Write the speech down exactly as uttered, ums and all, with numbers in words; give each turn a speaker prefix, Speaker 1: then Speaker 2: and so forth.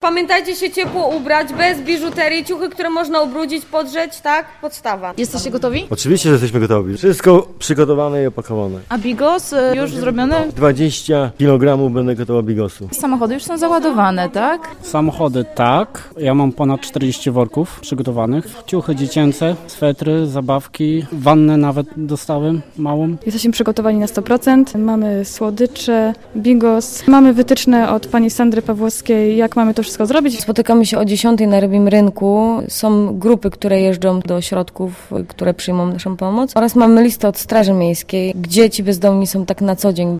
Speaker 1: Pamiętajcie się ciepło ubrać, bez biżuterii, ciuchy, które można ubrudzić, podrzeć, tak? Podstawa.
Speaker 2: Jesteście gotowi?
Speaker 3: Oczywiście, że jesteśmy gotowi. Wszystko przygotowane i opakowane.
Speaker 2: A bigos y, już zrobiony?
Speaker 3: dwadzieścia kilogramów będę gotował bigosu.
Speaker 2: Samochody już są załadowane, tak?
Speaker 4: Samochody tak. Ja mam ponad czterdzieści worków przygotowanych. Ciuchy dziecięce, swetry, zabawki, wannę nawet dostałem małą.
Speaker 5: Jesteśmy przygotowani na sto procent. Mamy słodycze, bigos. Mamy wytyczne od pani Sandry Pawłowskiej, jak mamy to wszystko zrobić.
Speaker 1: Spotykamy się o dziesiątej na Rybim Rynku. Są grupy, które jeżdżą do ośrodków, które przyjmą naszą pomoc. Oraz mamy listę od Straży Miejskiej, gdzie ci bezdomni są tak na co dzień.